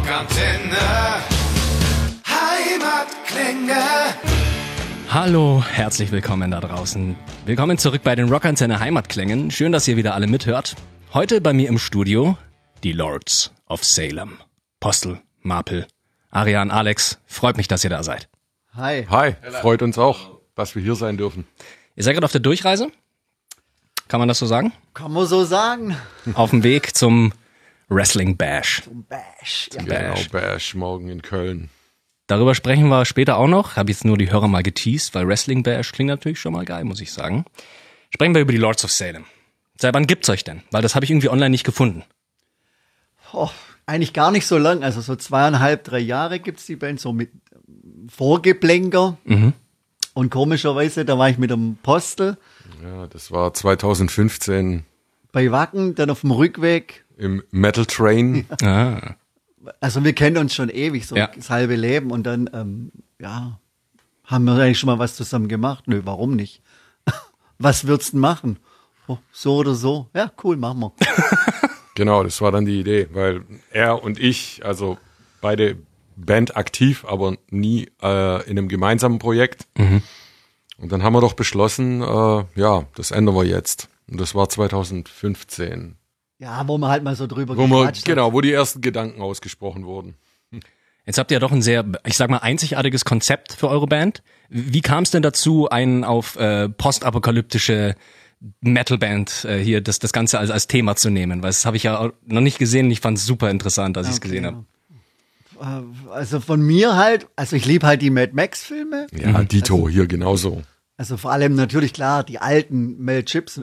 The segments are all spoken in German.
Rockantenne Heimatklänge. Hallo, herzlich willkommen da draußen. Willkommen zurück bei den Rockantenne Heimatklängen. Schön, dass ihr wieder alle mithört. Heute bei mir im Studio die Lords of Salem. Postel, Marpel, Arian, Alex. Freut mich, dass ihr da seid. Hi. Hi, freut uns auch, dass wir hier sein dürfen. Ihr seid gerade auf der Durchreise? Kann man das so sagen? Kann man so sagen. Auf dem Weg zum Wrestling Bash. Zum Bash. Ja. Genau, Bash morgen in Köln. Darüber sprechen wir später auch noch. Habe jetzt nur die Hörer mal geteased, weil Wrestling Bash klingt natürlich schon mal geil, muss ich sagen. Sprechen wir über die Lords of Salem. Seit wann gibt's euch denn? Weil das habe ich irgendwie online nicht gefunden. Oh, eigentlich gar nicht so lang. Also so 2,5, 3 Jahre gibt's die Band, so mit Vorgeplänker. Und komischerweise, da war ich mit dem Postel Ja, das war 2015 bei Wacken, dann auf dem Rückweg. im Metal Train. Ah. Also wir kennen uns schon ewig, so Ja. das halbe Leben. Und dann, haben wir eigentlich schon mal was zusammen gemacht. Nö, warum nicht? Was würdest du denn machen? Oh, so oder so? Ja, cool, machen wir. Genau, das war dann die Idee, weil er und ich, also beide Band aktiv, aber nie in einem gemeinsamen Projekt. Und dann haben wir doch beschlossen, das ändern wir jetzt. Und das war 2015. Ja, wo man halt mal so drüber Wo gequatscht hat. wo die ersten Gedanken ausgesprochen wurden. Jetzt habt ihr ja doch ein sehr, ich sag mal, einzigartiges Konzept für eure Band. Wie kam es denn dazu, einen auf postapokalyptische Metalband hier das Ganze als Thema zu nehmen? Weil das habe ich ja noch nicht gesehen und ich fand es super interessant, als ich es gesehen habe. Also von mir halt, also ich liebe halt die Mad Max-Filme. Ja, Dito hier genauso. Also vor allem natürlich klar die alten Mel Gibson,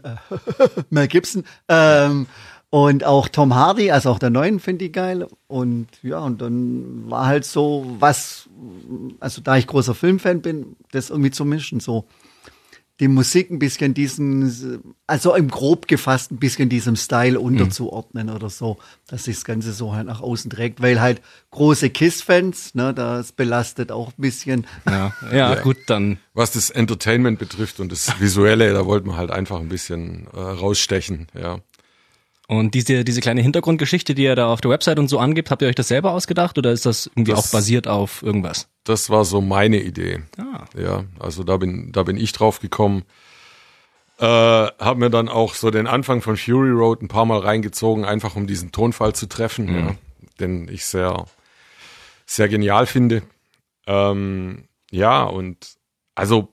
und auch Tom Hardy, also auch der neuen finde ich geil. Und ja, und dann war halt so also da ich großer Filmfan bin, das irgendwie zu mischen, so die Musik ein bisschen also im grob gefasst ein bisschen diesem Style unterzuordnen oder so, dass sich das Ganze so halt nach außen trägt, weil halt große KISS-Fans, ne, das belastet auch ein bisschen. Ja, gut, dann. Was das Entertainment betrifft und das Visuelle, da wollten wir halt einfach ein bisschen rausstechen, ja. Und diese kleine Hintergrundgeschichte, die ihr da auf der Website und so angibt, habt ihr euch das selber ausgedacht oder ist das irgendwie auch basiert auf irgendwas? Das war so meine Idee. Ah. Ja, also da bin ich drauf gekommen. Hab mir dann auch so den Anfang von Fury Road ein paar Mal reingezogen, einfach um diesen Tonfall zu treffen, ja, den ich sehr, sehr genial finde. Ja, und also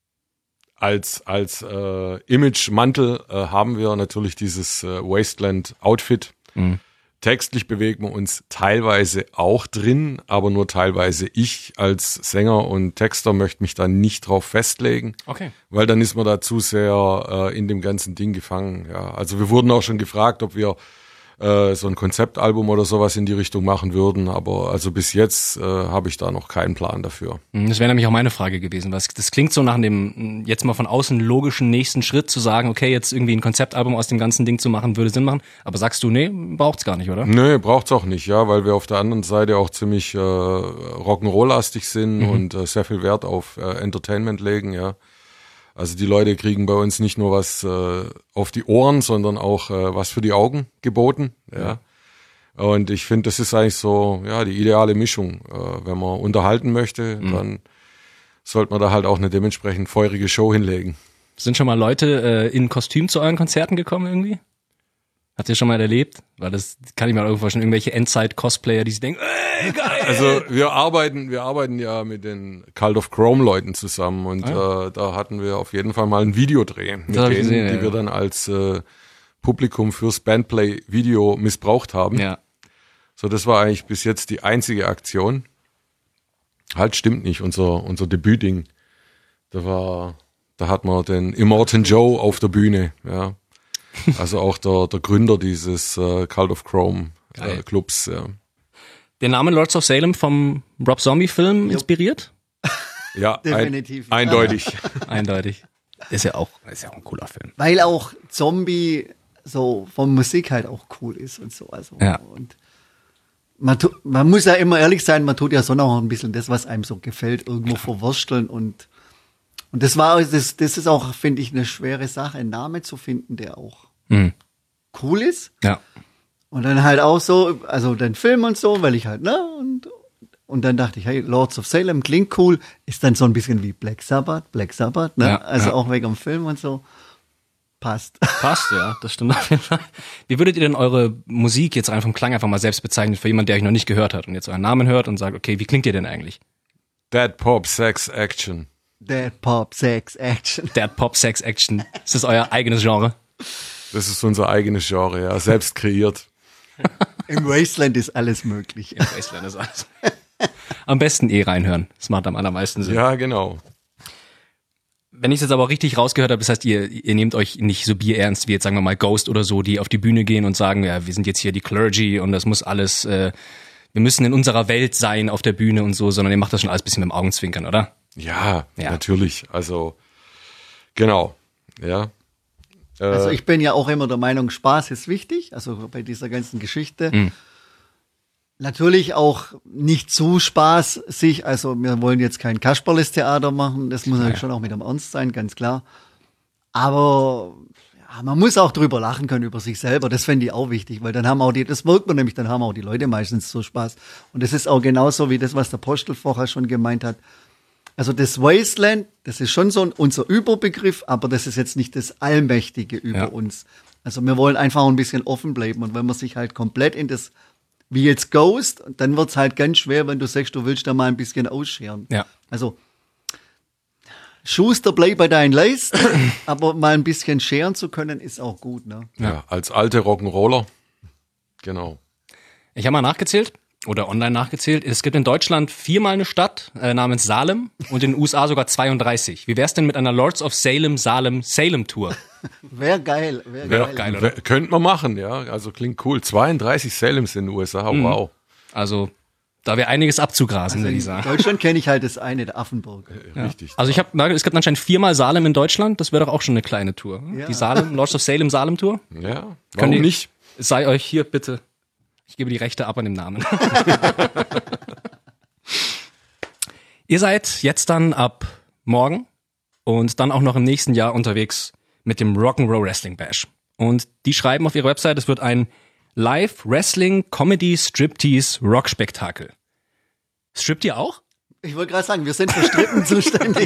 als Image-Mantel haben wir natürlich dieses Wasteland-Outfit. Textlich bewegen wir uns teilweise auch drin, aber nur teilweise. Ich als Sänger und Texter möchte mich da nicht drauf festlegen, Okay. weil dann ist man da zu sehr in dem ganzen Ding gefangen. Ja, also wir wurden auch schon gefragt, ob wir so ein Konzeptalbum oder sowas in die Richtung machen würden, aber also bis jetzt habe ich da noch keinen Plan dafür. Das wäre nämlich auch meine Frage gewesen. Das klingt so nach dem, jetzt mal von außen logischen nächsten Schritt zu sagen, okay, jetzt irgendwie ein Konzeptalbum aus dem ganzen Ding zu machen, würde Sinn machen. Aber sagst du, nee, braucht's gar nicht, oder? Nee, braucht's auch nicht, ja, weil wir auf der anderen Seite auch ziemlich Rock'n'Roll-lastig sind und sehr viel Wert auf Entertainment legen, ja. Also die Leute kriegen bei uns nicht nur was auf die Ohren, sondern auch was für die Augen geboten, ja. Und ich finde, das ist eigentlich so, ja, die ideale Mischung. Wenn man unterhalten möchte, dann sollte man da halt auch eine dementsprechend feurige Show hinlegen. Sind schon mal Leute in Kostüm zu euren Konzerten gekommen irgendwie? Habt ihr schon mal erlebt? Weil das kann ich mir irgendwo schon irgendwelche Endzeit-Cosplayer, die sich denken, geil! Also wir arbeiten ja mit den Cult of Chrome Leuten zusammen und da hatten wir auf jeden Fall mal einen Videodreh mit Das hab ich denen, gesehen, die ja. wir dann als Publikum fürs Bandplay-Video missbraucht haben. Ja. So, das war eigentlich bis jetzt die einzige Aktion. Halt, stimmt nicht, unser Debütding. Da hat man den Immortan Joe auf der Bühne, ja. Also auch der Gründer dieses Cult of Chrome Clubs, ja. Der Name Lords of Salem vom Rob Zombie-Film inspiriert? Ja, Definitiv. Eindeutig. Eindeutig. Ist ja auch ein cooler Film. Weil auch Zombie so von Musik halt auch cool ist und so. Also, Ja. Und man muss ja immer ehrlich sein, man tut ja so noch ein bisschen das, was einem so gefällt, irgendwo verwursteln und das ist auch, finde ich, eine schwere Sache, einen Namen zu finden, der auch cool ist. Ja. Und dann halt auch so, also den Film und so, weil ich halt, ne, und dann dachte ich, hey, Lords of Salem klingt cool, ist dann so ein bisschen wie Black Sabbath, ne, Ja, also ja. auch wegen dem Film und so, passt. Passt, ja, das stimmt auf jeden Fall. Wie würdet ihr denn eure Musik jetzt rein vom Klang einfach mal selbst bezeichnen für jemanden, der euch noch nicht gehört hat und jetzt euren Namen hört und sagt, okay, wie klingt ihr denn eigentlich? Dead Pop, Sex, Action. Dead Pop, Sex, Action. Dead Pop, Sex, Action. Ist das euer eigenes Genre? Das ist unser eigenes Genre, ja, selbst kreiert. Im Wasteland ist alles möglich. Im Wasteland ist alles. Am besten reinhören. Das macht am allermeisten Sinn. Ja, genau. Wenn ich es jetzt aber richtig rausgehört habe, das heißt, ihr nehmt euch nicht so bierernst wie jetzt, sagen wir mal, Ghost oder so, die auf die Bühne gehen und sagen, ja, wir sind jetzt hier die Clergy und das muss alles, wir müssen in unserer Welt sein auf der Bühne und so, sondern ihr macht das schon alles ein bisschen mit dem Augenzwinkern, oder? Ja, Ja. natürlich. Also, genau. Ja. Also ich bin ja auch immer der Meinung, Spaß ist wichtig, also bei dieser ganzen Geschichte. Natürlich auch nicht zu spaßig, also wir wollen jetzt kein Kasperles-Theater machen, das muss natürlich schon auch mit dem Ernst sein, ganz klar. Aber ja, man muss auch drüber lachen können, über sich selber, das fände ich auch wichtig, weil dann haben auch das merkt man nämlich, dann haben auch die Leute meistens so Spaß. Und das ist auch genauso wie das, was der Postel vorher schon gemeint hat. Also das Wasteland, das ist schon so unser Überbegriff, aber das ist jetzt nicht das Allmächtige über uns. Also wir wollen einfach ein bisschen offen bleiben und wenn man sich halt komplett in das, wie jetzt Ghost, dann wird's halt ganz schwer, wenn du sagst, du willst da mal ein bisschen ausscheren. Ja. Also Schuster, bleib bei deinen Leisten, aber mal ein bisschen scheren zu können, ist auch gut, ne? Ja, als alte Rock'n'Roller. Genau. Ich habe mal nachgezählt oder online nachgezählt. Es gibt in Deutschland 4-mal eine Stadt namens Salem und in den USA sogar 32. Wie wär's denn mit einer Lords of Salem Tour? Wäre geil, wäre Wäre geil. doch geil, oder? Könnte man machen, ja. Also klingt cool. 32 Salems in den USA, wow. Also da wäre einiges abzugrasen, Also würde ich in sagen. Deutschland kenne ich halt das eine, der Affenburg. Richtig. Also es gibt anscheinend 4-mal Salem in Deutschland. Das wäre doch auch schon eine kleine Tour. Ja. Die Lords of Salem Tour. Ja, Könnt warum ihr- nicht? Es sei euch hier bitte. Ich gebe die Rechte ab an dem Namen. Ihr seid jetzt dann ab morgen und dann auch noch im nächsten Jahr unterwegs mit dem Rock'n'Roll Wrestling Bash. Und die schreiben auf ihrer Website, es wird ein Live Wrestling Comedy Striptease Rock Spektakel. Strippt ihr auch? Ich wollte gerade sagen, wir sind für Strippen zuständig.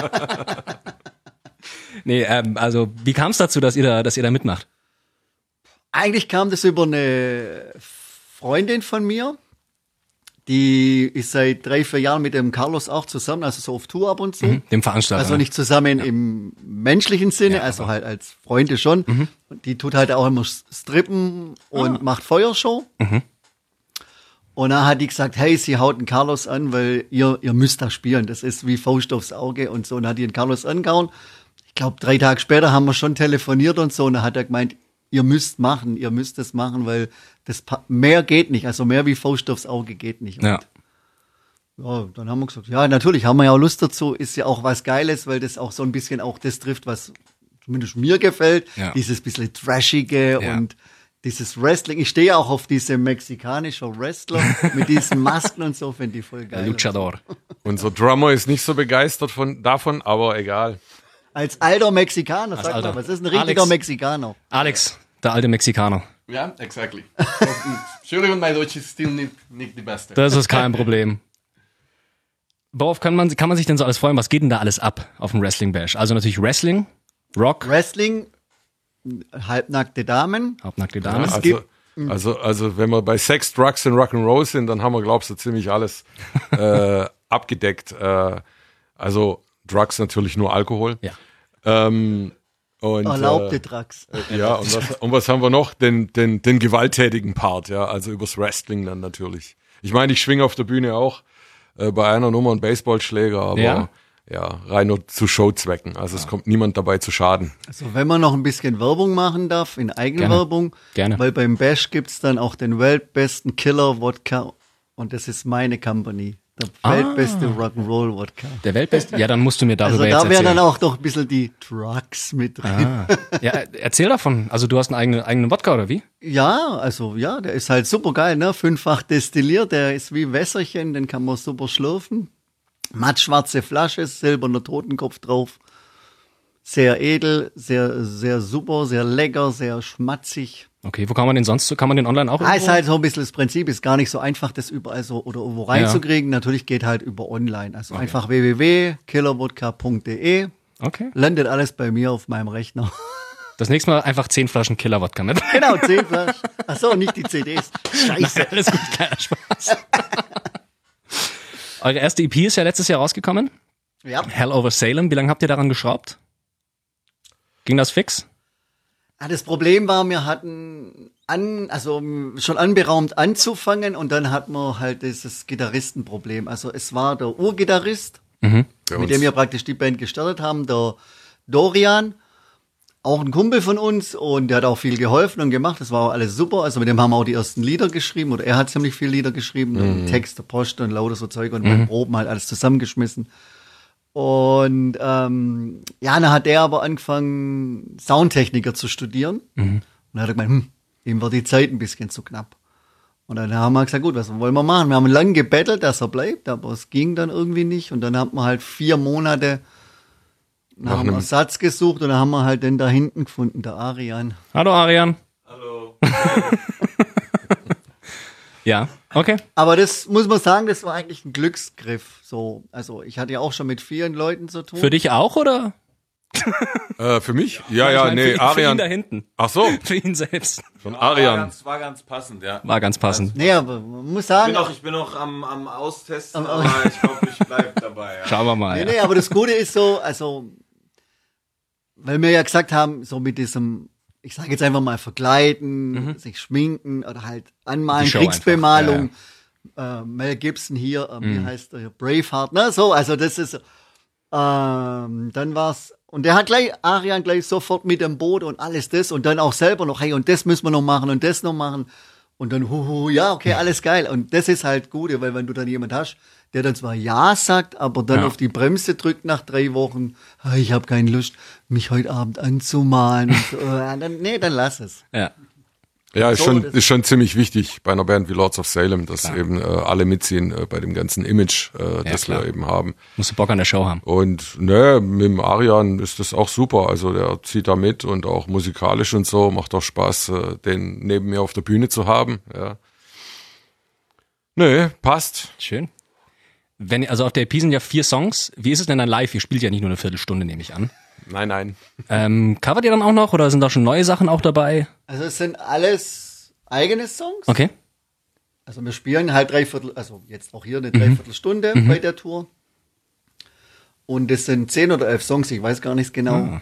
Nee, also wie kam es dazu, dass ihr da mitmacht? Eigentlich kam das über eine Freundin von mir, die ist seit 3-4 Jahren mit dem Carlos auch zusammen, also so auf Tour ab und zu. Dem Veranstalter. Also nicht zusammen im menschlichen Sinne, also halt als Freunde schon. Und die tut halt auch immer strippen und macht Feuershow. Und dann hat die gesagt, hey, sie haut den Carlos an, weil ihr müsst da spielen. Das ist wie Faust aufs Auge und so. Und dann hat die den Carlos angehauen. Ich glaube, 3 Tage später haben wir schon telefoniert und so. Und dann hat er gemeint, ihr müsst es machen, weil das mehr geht nicht. Also mehr wie Faust aufs Auge geht nicht. Und Ja. ja, dann haben wir gesagt, ja, natürlich haben wir ja auch Lust dazu, ist ja auch was Geiles, weil das auch so ein bisschen auch das trifft, was zumindest mir gefällt, Ja. dieses bisschen Trashige Ja. und dieses Wrestling. Ich stehe auch auf diese mexikanische Wrestler mit diesen Masken und so, finde ich voll geil. Luchador. Unser Drummer ist nicht so begeistert davon, aber egal. Als alter Mexikaner, sag alter. mal, was ist ein richtiger Alex. Mexikaner? Alex, der alte Mexikaner. Yeah, exactly. Entschuldigung, mein Deutsch ist still nicht die beste. Das ist kein Problem. Worauf kann man sich denn so alles freuen? Was geht denn da alles ab auf dem Wrestling Bash? Also natürlich Wrestling, Rock, Wrestling, halbnackte Damen. Hauptnackte Damen. Also wenn wir bei Sex, Drugs und Rock'n'Roll sind, dann haben wir, glaubst du, ziemlich alles abgedeckt. Also Drugs natürlich nur Alkohol. Ja. Und, Erlaubte Drugs. Ja, und was haben wir noch? Den gewalttätigen Part, ja, also übers Wrestling dann natürlich. Ich meine, ich schwinge auf der Bühne auch bei einer Nummer einen Baseballschläger, aber ja, rein nur zu Showzwecken. Also es kommt niemand dabei zu Schaden. Also wenn man noch ein bisschen Werbung machen darf, in Eigenwerbung, Gerne. weil beim Bash gibt's dann auch den weltbesten Killer-Wodka und das ist meine Company. Der weltbeste Rock'n'Roll-Wodka. Der Weltbeste? Ja, dann musst du mir darüber Also da jetzt wären erzählen. dann auch doch ein bisschen die Drugs mit drin. Ja, erzähl davon. Also du hast einen eigenen Wodka, oder wie? Ja, also ja, der ist halt super geil, ne? 5-fach destilliert, der ist wie Wässerchen, den kann man super schlürfen. Mattschwarze Flasche, silberner Totenkopf drauf. Sehr edel, sehr, sehr super, sehr lecker, sehr schmatzig. Okay, wo kann man den sonst, kann man den online auch Ist irgendwo? halt so ein bisschen das Prinzip, ist gar nicht so einfach, das überall so oder irgendwo reinzukriegen. Natürlich geht halt über online. Also einfach www.killerwodka.de. Okay. Landet alles bei mir auf meinem Rechner. Das nächste Mal einfach 10 Flaschen Killer-Wodka mit. Genau, 10 Flaschen. Ach so, nicht die CDs. Scheiße. Alles gut, keiner Spaß. Eure erste EP ist ja letztes Jahr rausgekommen. Ja. Hell Over Salem. Wie lange habt ihr daran geschraubt? Ging das fix? Das Problem war, wir hatten schon anberaumt anzufangen und dann hatten wir halt dieses Gitarristenproblem. Also es war der Urgitarrist, mit dem wir praktisch die Band gestartet haben, der Dorian, auch ein Kumpel von uns und der hat auch viel geholfen und gemacht. Das war auch alles super. Also mit dem haben wir auch die ersten Lieder geschrieben oder er hat ziemlich viele Lieder geschrieben, Texte, Post und lauter so Zeug und beim Proben halt alles zusammengeschmissen. Und dann hat der aber angefangen, Soundtechniker zu studieren. Und dann hat er gemeint, ihm war die Zeit ein bisschen zu knapp. Und dann haben wir gesagt, gut, was wollen wir machen? Wir haben lange gebettelt, dass er bleibt, aber es ging dann irgendwie nicht. Und dann haben wir halt 4 Monate nach einem Ersatz gesucht und dann haben wir halt den da hinten gefunden, der Arian. Hallo Arian. Hallo. Ja, okay. Aber das muss man sagen, das war eigentlich ein Glücksgriff. So, also ich hatte ja auch schon mit vielen Leuten zu tun. Für dich auch, oder? Für mich? Ja, Ich meine, nee, für ihn Arian. da hinten. Ach so, Für ihn selbst. von Arian. War ganz passend, ja. War ganz passend. Nee, aber man muss sagen, Ich bin noch am Austesten, aber ich glaube, ich bleib dabei. Ja. Schauen wir mal. nee, aber das Gute ist so, also, weil wir ja gesagt haben, so mit diesem, ich sage jetzt einfach mal verkleiden, sich schminken oder halt anmalen, Die Show Kriegsbemalung, Mel Gibson hier, wie heißt der hier, Braveheart, ne, so, also das ist, dann war's, und der hat Arian gleich sofort mit dem Boot und alles das und dann auch selber noch, hey, und das müssen wir noch machen und das noch machen. Und dann, ja, okay, alles geil. Und das ist halt gut, weil wenn du dann jemand hast, der dann zwar Ja sagt, aber dann auf die Bremse drückt nach 3 Wochen, ich habe keine Lust, mich heute Abend anzumalen. Und so, dann lass es. Ja. Ja, ist So, ist schon ziemlich wichtig bei einer Band wie Lords of Salem, dass eben alle mitziehen bei dem ganzen Image, das klar. wir eben haben. Musst du Bock an der Show haben. Und ne, mit dem Arian ist das auch super. Also der zieht da mit und auch musikalisch und so, macht auch Spaß, den neben mir auf der Bühne zu haben. Ja. Nö, passt. Schön. Also auf der EP sind ja 4 Songs. Wie ist es denn dann live? Ihr spielt ja nicht nur eine Viertelstunde, nehme ich an. Nein. Covert ihr dann auch noch oder sind da schon neue Sachen auch dabei? Also es sind alles eigene Songs. Okay. Also wir spielen halt also jetzt auch hier eine Dreiviertelstunde bei der Tour. Und das sind 10 oder 11 Songs, ich weiß gar nicht genau.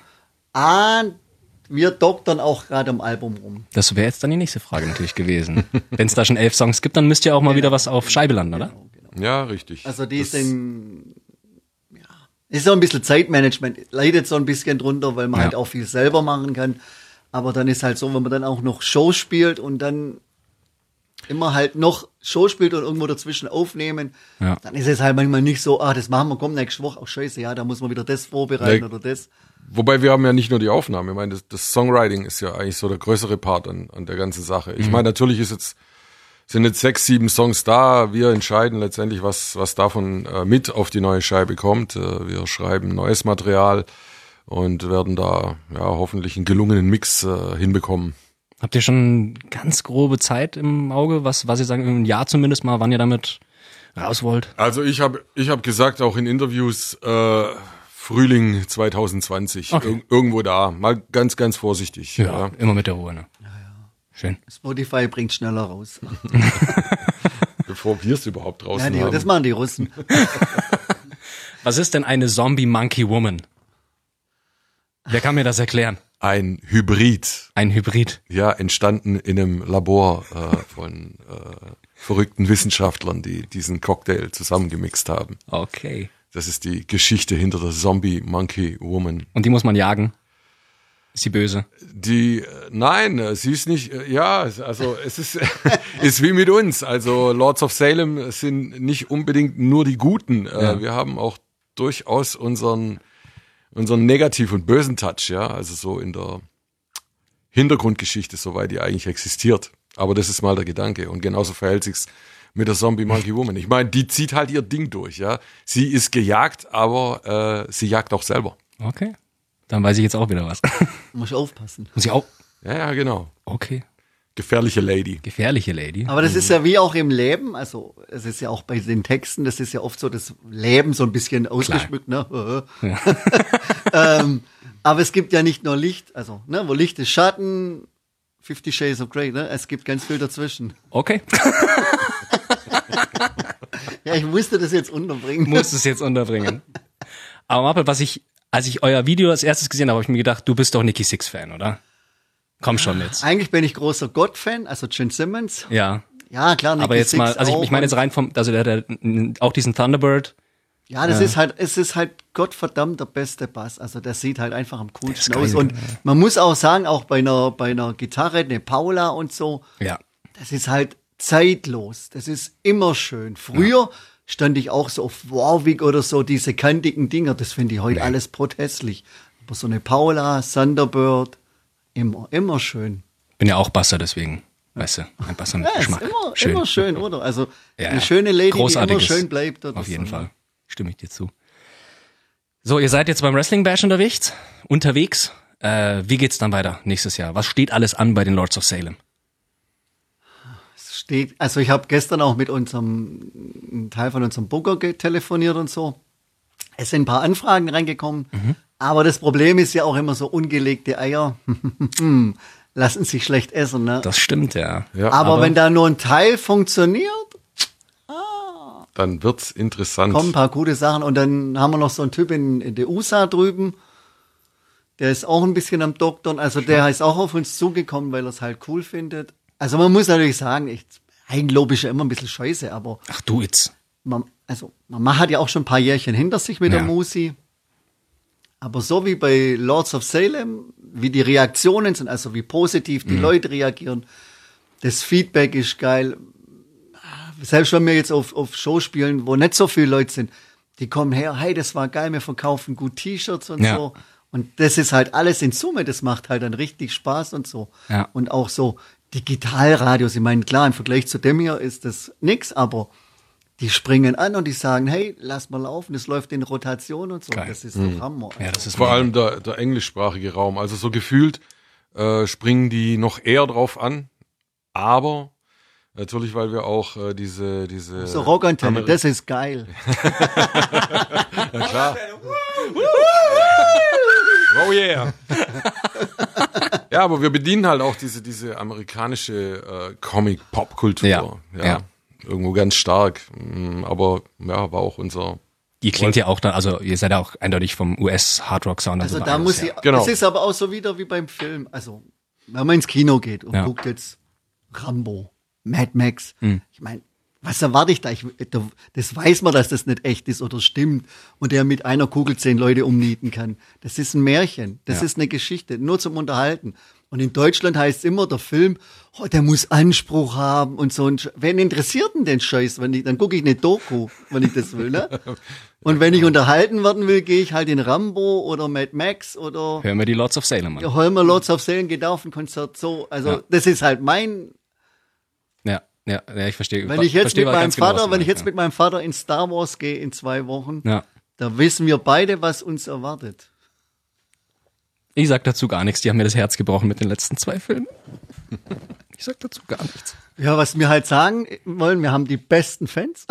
Wir doktern auch gerade am Album rum. Das wäre jetzt dann die nächste Frage natürlich gewesen. Wenn es da schon 11 Songs gibt, dann müsst ihr auch mal wieder was auf Scheibe landen, oder? Ja, richtig. Also die sind, ist so ein bisschen Zeitmanagement, leidet so ein bisschen drunter, weil man halt auch viel selber machen kann. Aber dann ist halt so, wenn man dann auch noch Show spielt und dann immer halt noch Show spielt und irgendwo dazwischen aufnehmen, dann ist es halt manchmal nicht so, das machen wir, komm, nächste Woche, scheiße, ja, da muss man wieder das vorbereiten oder das. Wobei wir haben ja nicht nur die Aufnahme. Ich meine, das Songwriting ist ja eigentlich so der größere Part an der ganzen Sache. Ich meine, natürlich sind jetzt 6, 7 Songs da. Wir entscheiden letztendlich, was davon mit auf die neue Scheibe kommt. Wir schreiben neues Material und werden da hoffentlich einen gelungenen Mix hinbekommen. Habt ihr schon ganz grobe Zeit im Auge, was ihr sagen, ein Jahr zumindest mal, wann ihr damit raus wollt? Also ich hab gesagt, auch in Interviews, Frühling 2020. Okay. Irgendwo da. Mal ganz, ganz vorsichtig. Ja, immer mit der Ruhe, ne? Schön. Spotify bringt schneller raus. Bevor wir es überhaupt draußen Ja, haben. das machen die Russen. Was ist denn eine Zombie-Monkey-Woman? Wer kann mir das erklären? Ein Hybrid. Ein Hybrid. Ja, entstanden in einem Labor von verrückten Wissenschaftlern, die diesen Cocktail zusammengemixt haben. Okay. Das ist die Geschichte hinter der Zombie-Monkey-Woman. Und die muss man jagen? Ist sie böse? Nein, sie ist nicht, also es ist, ist wie mit uns. Also Lords of Salem sind nicht unbedingt nur die Guten. Wir haben auch durchaus unseren negativ und bösen Touch, ja, also so in der Hintergrundgeschichte, soweit die eigentlich existiert. Aber das ist mal der Gedanke. Und genauso verhält sich's mit der Zombie-Monkey-Woman. Ich meine, die zieht halt ihr Ding durch, ja. Sie ist gejagt, aber sie jagt auch selber. Okay. Dann weiß ich jetzt auch wieder was. Muss ich aufpassen. Muss ich auch? Ja, genau. Okay. Gefährliche Lady. Gefährliche Lady. Aber das ist ja wie auch im Leben, also es ist ja auch bei den Texten, das ist ja oft so das Leben so ein bisschen ausgeschmückt, ne? Aber es gibt ja nicht nur Licht, also ne, wo Licht ist Schatten, 50 Shades of Grey, ne? Es gibt ganz viel dazwischen. Okay. Ja, ich musste das jetzt unterbringen. Muss es jetzt unterbringen. Aber Mappe, als ich euer Video als erstes gesehen habe, habe ich mir gedacht, du bist doch Nicky Six-Fan, oder? Komm schon jetzt. Eigentlich bin ich großer God-Fan, also Gene Simmons. Ja. Ja, klar, Nicky Aber jetzt Six mal, also auch ich meine jetzt rein vom, also der auch diesen Thunderbird. Ja, das ist halt, es ist halt Gottverdammt der beste Bass. Also der sieht halt einfach am coolsten geil, aus. Und man muss auch sagen, auch bei einer Gitarre, eine Paula und so, Ja. das ist halt zeitlos. Das ist immer schön. Früher stand ich auch so auf Warwick oder so, diese kantigen Dinger. Das finde ich heute alles protestlich. Aber so eine Paula, Thunderbird, immer schön. Bin ja auch Basser, deswegen, weißt du, ein Basser mit Ja, ist Geschmack. immer schön, oder? Also Ja, eine schöne Lady, die immer Großartiges. schön bleibt. Oder Auf jeden so. Fall. Stimme ich dir zu. So, ihr seid jetzt beim Wrestling Bash unterwegs. Wie geht's dann weiter nächstes Jahr? Was steht alles an bei den Lords of Salem? Also ich habe gestern auch mit einem Teil von unserem Booker telefoniert und so. Es sind ein paar Anfragen reingekommen, aber das Problem ist ja auch immer so ungelegte Eier lassen sich schlecht essen. Ne? Das stimmt, ja. Ja, aber wenn da nur ein Teil funktioniert, dann wird's interessant. kommen ein paar gute Sachen. Und dann haben wir noch so einen Typ in der USA drüben, der ist auch ein bisschen am Doktern. Also der ist auch auf uns zugekommen, weil er es halt cool findet. Also man muss natürlich sagen, Eigenlob ist ja immer ein bisschen scheiße, aber Ach du jetzt. Mama hat ja auch schon ein paar Jährchen hinter sich mit der Ja. Musi. Aber so wie bei Lords of Salem, wie die Reaktionen sind, also wie positiv die Leute reagieren, das Feedback ist geil. Selbst wenn wir jetzt auf Show spielen, wo nicht so viele Leute sind, die kommen her, hey, das war geil, wir verkaufen gut T-Shirts und Ja. so. Und das ist halt alles in Summe, das macht halt dann richtig Spaß und so. Ja. Und auch so Digitalradios, ich meine, klar, im Vergleich zu dem hier ist das nix, aber die springen an und die sagen, hey, lass mal laufen, das läuft in Rotation und so. Geil. Das ist doch Hammer. Ja, das ist Vor mega. allem der englischsprachige Raum. Also so gefühlt springen die noch eher drauf an. Aber natürlich, weil wir auch diese So Rockantenne, Ameri- das ist geil. Ja, klar. Oh yeah. Ja, aber wir bedienen halt auch diese amerikanische Comic-Pop-Kultur. Ja. Irgendwo ganz stark. Aber ja, war auch unser... Ihr klingt ja auch da, also ihr seid ja auch eindeutig vom US-Hardrock-Sound. Also da beeinflusst, muss ja. ich, Genau. es ist aber auch so wieder wie beim Film. Also, wenn man ins Kino geht und Ja. guckt jetzt Rambo, Mad Max, Hm. ich meine, was erwarte ich da? Das weiß man, dass das nicht echt ist oder stimmt und der mit einer Kugel 10 Leute umnieten kann. Das ist ein Märchen, das Ja. ist eine Geschichte, nur zum Unterhalten. Und in Deutschland heißt es immer, der Film, oh, der muss Anspruch haben und so. Wen interessiert denn den Scheiß? Dann gucke ich eine Doku, wenn ich das will, ne? Und wenn ich unterhalten werden will, gehe ich halt in Rambo oder Mad Max oder Hören wir die Lords of Salem an. Holmer Lords of Salem, geht auf ein Konzert so. Also Ja. das ist halt mein, Ja, ich verstehe. wenn ich jetzt verstehe mit meinem ganz genau, was Vater, du wenn ich meinst, jetzt mit meinem Vater in Star Wars gehe in 2 Wochen, ja. da wissen wir beide, was uns erwartet. Ich sag dazu gar nichts. Die haben mir das Herz gebrochen mit den letzten 2 Filmen. Ich sag dazu gar nichts. Ja, was wir halt sagen wollen, wir haben die besten Fans.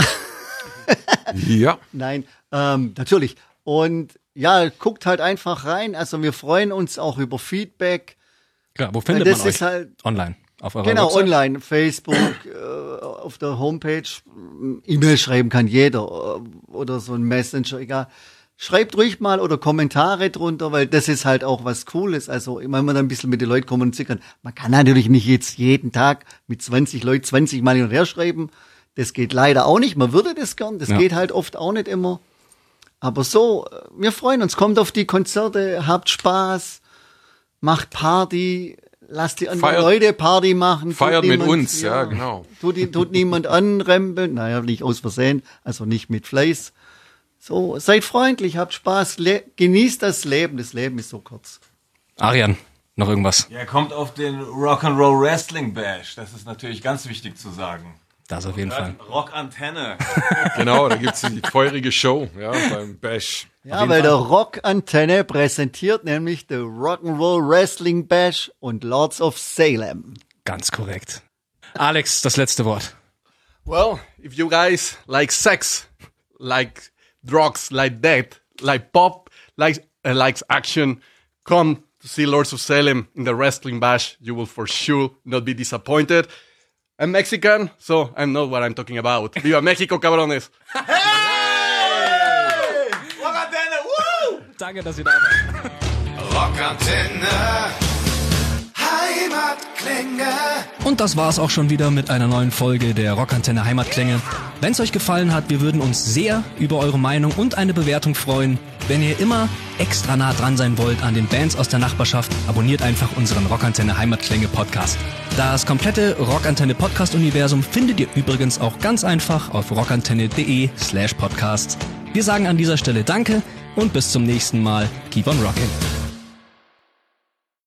Ja. Nein, natürlich. Und ja, guckt halt einfach rein. Also wir freuen uns auch über Feedback. Klar, wo findet Das man euch? ist halt- Online. Auf eurer Genau, Website? online, Facebook, auf der Homepage, E-Mail schreiben kann jeder oder so ein Messenger, egal. Schreibt ruhig mal oder Kommentare drunter, weil das ist halt auch was Cooles. Also, wenn man dann ein bisschen mit den Leuten kommunizieren kann. Man kann natürlich nicht jetzt jeden Tag mit 20 Leuten 20 Mal hin und her schreiben. Das geht leider auch nicht. Man würde das gern. Das Ja. geht halt oft auch nicht immer. Aber so, wir freuen uns. Kommt auf die Konzerte, habt Spaß, macht Party, lasst die anderen Feiert- Leute Party machen. Feiert Tut mit niemand- uns, ja, genau. Tut niemand anrempeln. Naja, nicht aus Versehen, also nicht mit Fleiß. So, seid freundlich, habt Spaß, genießt das Leben. Das Leben ist so kurz. Arian, noch irgendwas? Ja, kommt auf den Rock'n'Roll Wrestling Bash. Das ist natürlich ganz wichtig zu sagen. Das auf jeden Fall. Rockantenne. Genau, da gibt's die feurige Show, ja, beim Bash. Ja, weil der Rock-Antenne präsentiert nämlich der Rock'n'Roll Wrestling Bash und Lords of Salem. Ganz korrekt. Alex, das letzte Wort. Well, if you guys like sex, like drugs, like death, like pop, likes action, come to see Lords of Salem in the Wrestling Bash. You will for sure not be disappointed. I'm Mexican, so I know what I'm talking about. Viva Mexico, cabrones! Danke, dass ihr da wart. Rockantenne, Heimatklänge. Und das war's auch schon wieder mit einer neuen Folge der Rockantenne Heimatklänge. Wenn es euch gefallen hat, wir würden uns sehr über eure Meinung und eine Bewertung freuen. Wenn ihr immer extra nah dran sein wollt an den Bands aus der Nachbarschaft, abonniert einfach unseren Rockantenne Heimatklänge Podcast. Das komplette Rockantenne Podcast-Universum findet ihr übrigens auch ganz einfach auf rockantenne.de/podcast. Wir sagen an dieser Stelle Danke und bis zum nächsten Mal. Keep on rockin'.